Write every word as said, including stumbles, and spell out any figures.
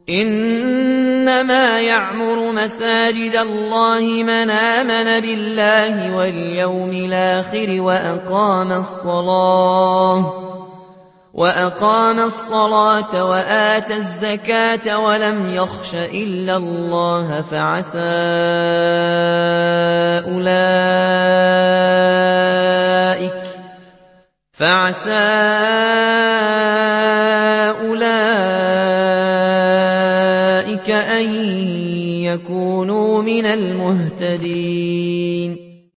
إنما يعمر مساجد الله من آمن بالله واليوم الآخر وأقام الصلاة وأقام الصلاة وآتى الزكاة ولم يخش إلا الله فعسى أولئك فعسى أولئك أن يكونوا